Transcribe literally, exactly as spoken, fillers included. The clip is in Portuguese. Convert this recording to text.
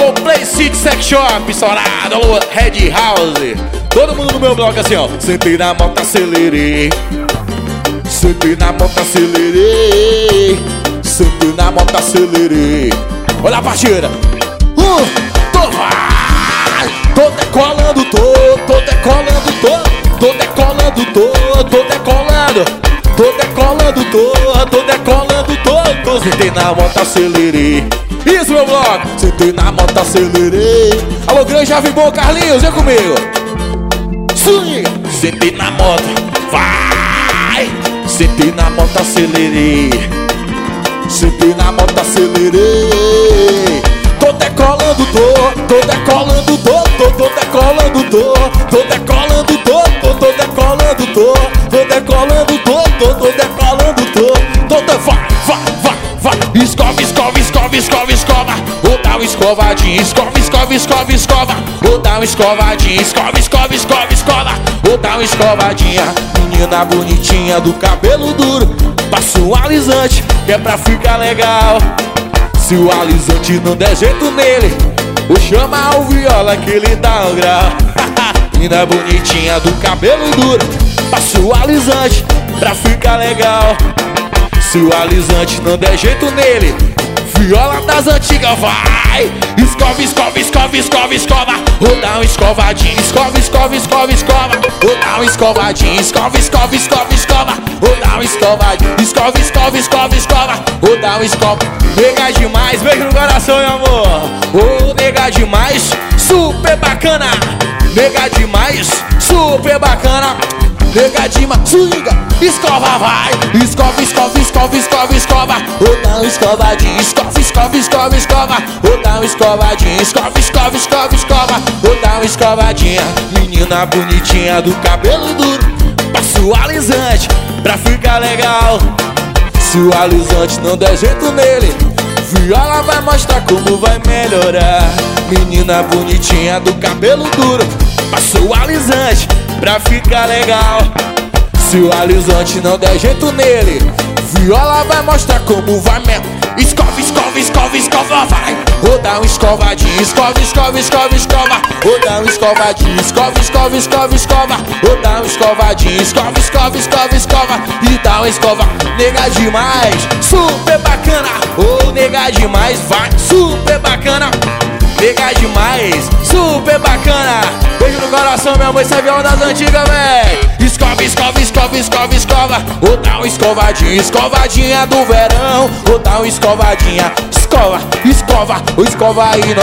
Alô, Play City Sex Shop, estourado. Alô, Red House. Todo mundo no meu bloco assim, ó. Sentei na moto, acelerei. Sentei na moto, acelerei. Sentei na moto, acelerei. Olha a partida. Um, tô vai. Tô decolando, tô. Tô decolando, tô. Tô decolando, tô. Tô decolando. Tô decolando, tô. Tô decolando, tô. Tô sentei na moto, acelerei. Isso, meu bloco. Sentei na moto, acelerei. Alô, grande Jovem Bom, Carlinhos, vem comigo. Swing. Sentei na moto, vai. Sentei na moto, acelerei. Sentei na moto, acelerei. Tô decolando, tô. Tô decolando, tô. Tô, tô decolando, tô. Tô decolando, tô. Tô, tô decolando, tô. Tô decolando, tô. Tô, tô decolando, tô. Tô, tô, vai, vai, vai, vai. Escova, escova, escova, escova, escova. Vou dar uma escovadinha. Escova, escova, escova, escova. Vou dar uma escovadinha. Escova, escova, escova, escova. Vou dar uma escovadinha. Menina bonitinha do cabelo duro. Passa um alisante que é pra ficar legal. Se o alisante não der jeito nele, vou chamar o viola que ele dá um grau. Menina bonitinha do cabelo duro. Passa o alisante pra ficar legal. Se o alisante não der jeito nele, viola das antigas, vai! Escova, escova, escova, escova, escova. Vou dar uma escovadinha. Escova, escova, escova, escova. Vou dar uma escovadinha. Escova, escova, escova, escova. Vou dar uma escovadinha. Escova, escova, escova, escova. Vou dar uma escova. Nega demais, beijo no coração, meu amor. Ô, nega demais, super bacana. Nega demais, super bacana. Nega demais, swinga, escova, vai. Escova, escova, escova, escova, escova. Vou dar uma escovadinha. Escova, escova, escova, escova. Vou dar uma escovadinha. Escova, escova, escova, escova. Vou dar uma escovadinha. Menina bonitinha do cabelo duro. Passa o alisante pra ficar legal. Se o alisante não der jeito nele, viola vai mostrar como vai melhorar. Menina bonitinha do cabelo duro. Passa o alisante pra ficar legal. Se o alisante não der jeito nele, viola vai mostrar como vai melhorar. Escova, escova, escova, escova, vai. Vou dar uma escovadinha. Escova, escova, escova, escova. Vou dar uma escovadinha. Escova, escova, escova, escova. Vou dar uma escovadinha. Escova, escova, escova, escova. E dá uma escova. Nega demais, super bacana. Ô, oh, nega demais, vai, super bacana. Nega demais, super bacana. Beijo no coração, meu amor, esse é violão das antigas, véi. Escova, escova, escova, escova, escova. Vou dar uma escovadinha. Escovadinha do verão. Vou dar uma escovadinha. Escova, escova, escova aí.